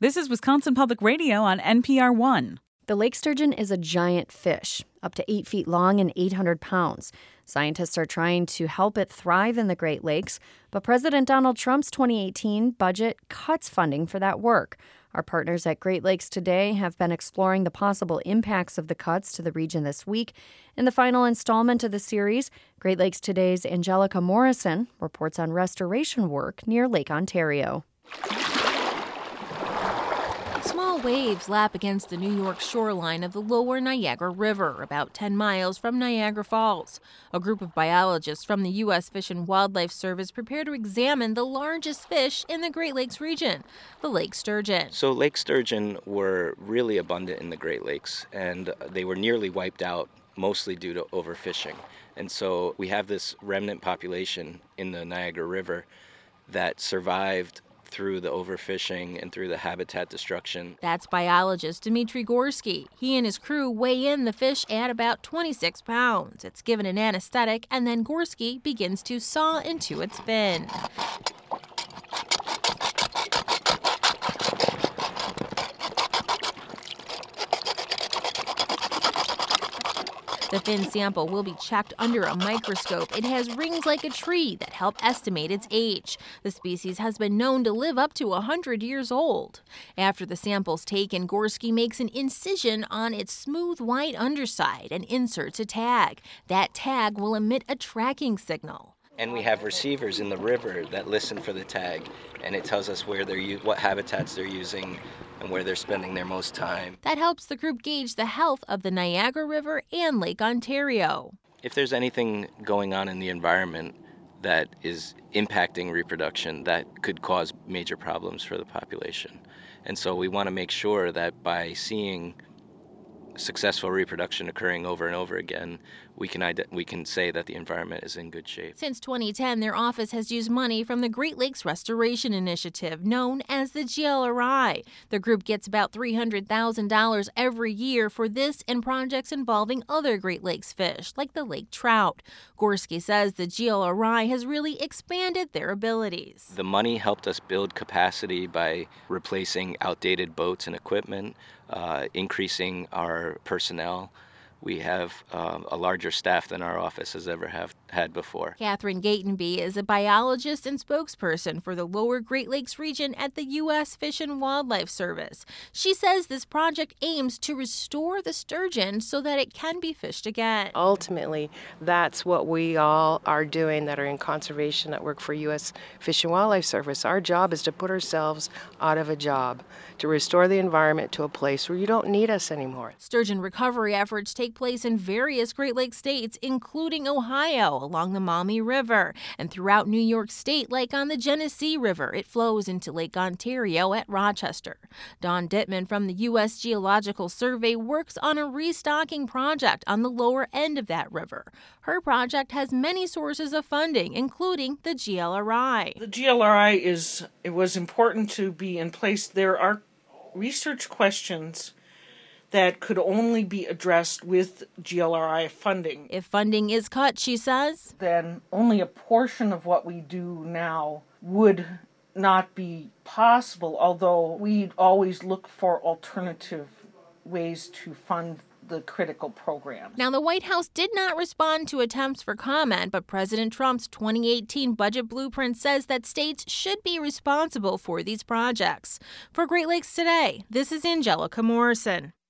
This is Wisconsin Public Radio on NPR One. The lake sturgeon is a giant fish, up to 8 feet long and 800 pounds. Scientists are trying to help it thrive in the Great Lakes, but President Donald Trump's 2018 budget cuts funding for that work. Our partners at Great Lakes Today have been exploring the possible impacts of the cuts to the region this week. In the final installment of the series, Great Lakes Today's Angelica Morrison reports on restoration work near Lake Ontario. Small waves lap against the New York shoreline of the lower Niagara River, about 10 miles from Niagara Falls. A group of biologists from the U.S. Fish and Wildlife Service prepare to examine the largest fish in the Great Lakes region, the lake sturgeon. So lake sturgeon were really abundant in the Great Lakes, and they were nearly wiped out, mostly due to overfishing. And so we have this remnant population in the Niagara River that survived through the overfishing and through the habitat destruction. That's biologist Dmitry Gorsky. He and his crew weigh in the fish at about 26 pounds. It's given an anesthetic, and then Gorsky begins to saw into its fin. The fin sample will be checked under a microscope. It has rings like a tree that help estimate its age. The species has been known to live up to 100 years old. After the sample's taken, Gorsky makes an incision on its smooth white underside and inserts a tag. That tag will emit a tracking signal. And we have receivers in the river that listen for the tag, and it tells us where what habitats they're using and where they're spending their most time. That helps the group gauge the health of the Niagara River and Lake Ontario. If there's anything going on in the environment that is impacting reproduction, that could cause major problems for the population. And so we want to make sure that by seeing successful reproduction occurring over and over again, we can say that the environment is in good shape. Since 2010, their office has used money from the Great Lakes Restoration Initiative, known as the GLRI. The group gets about $300,000 every year for this and projects involving other Great Lakes fish, like the lake trout. Gorsky says the GLRI has really expanded their abilities. The money helped us build capacity by replacing outdated boats and equipment, increasing our personnel. We have a larger staff than our office has ever had before. Catherine Gatenby is a biologist and spokesperson for the lower Great Lakes region at the U.S. Fish and Wildlife Service. She says this project aims to restore the sturgeon so that it can be fished again. Ultimately, that's what we all are doing that are in conservation that work for U.S. Fish and Wildlife Service. Our job is to put ourselves out of a job, to restore the environment to a place where you don't need us anymore. Sturgeon recovery efforts take place in various Great Lakes states, including Ohio, along the Maumee River, and throughout New York State, like on the Genesee River. It flows into Lake Ontario at Rochester. Dawn Dittman from the U.S. Geological Survey works on a restocking project on the lower end of that river. Her project has many sources of funding, including the GLRI. The GLRI it was important to be in place. There are research questions that could only be addressed with GLRI funding. If funding is cut, she says, then only a portion of what we do now would not be possible, although we'd always look for alternative ways to fund the critical programs. Now, the White House did not respond to attempts for comment, but President Trump's 2018 budget blueprint says that states should be responsible for these projects. For Great Lakes Today, this is Angelica Morrison.